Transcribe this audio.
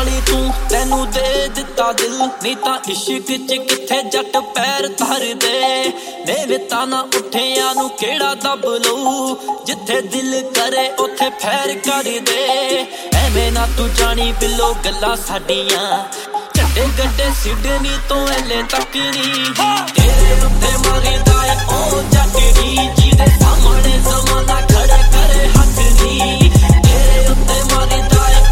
वाली तू तैनू दे दिता दिल नहीं तां इश्क च किथे जट पैर धर दे मेरे ताना उठिया नू केड़ा दब लू जिथे दिल करे उथे फैर कर दे एवें ना तू जानी बिलो गल्लां साडियां झंडे गड्डे सिडनी तो एले तक नी तेरे उत्ते मारी